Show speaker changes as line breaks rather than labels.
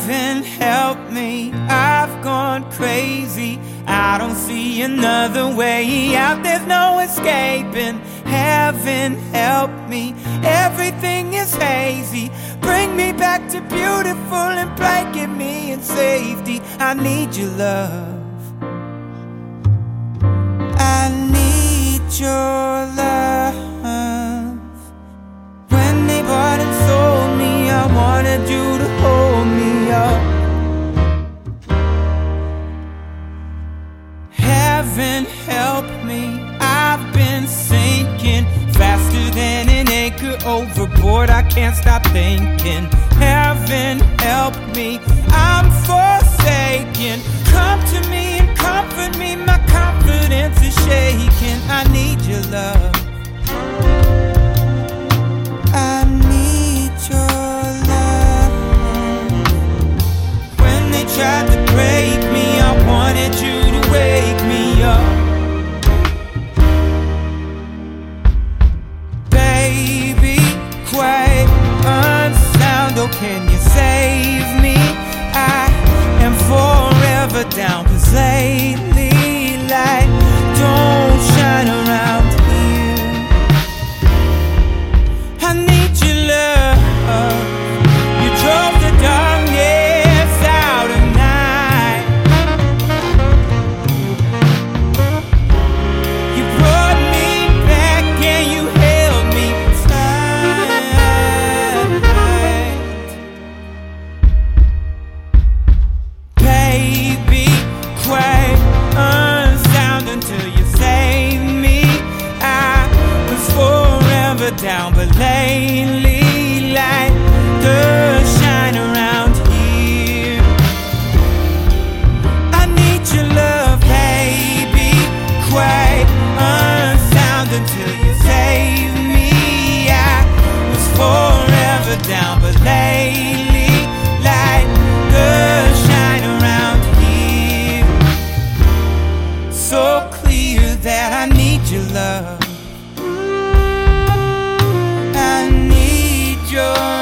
Heaven help me, I've gone crazy. I don't see another way out, there's no escaping. Heaven help me, everything is hazy. Bring me back to beautiful and blanket me in safety. I need your love, I need your love. When they bought and sold me, I wanted you to hold me up. Heaven help me, I've been sinking faster than an anchor overboard. I can't stop thinking. Heaven help me, I'm forsaken. Come to me and comfort me, my confidence is shaking. I need your love, I need your love. When they tried to break me, I wanted you to wake me up. Baby, quiet, unsound, oh can you save me? I am forever down, 'cause lately light don't shine around here. I need your love, you drove the darkness out of night. You brought me back and you held me tight. Baby, quiet, unsound until you save me. I was forever down, but lately light does shine around here. I need your love, baby, quiet, unsound until you save me. I was forever down, but lately light does shine around here. So clear that I need your love, I need your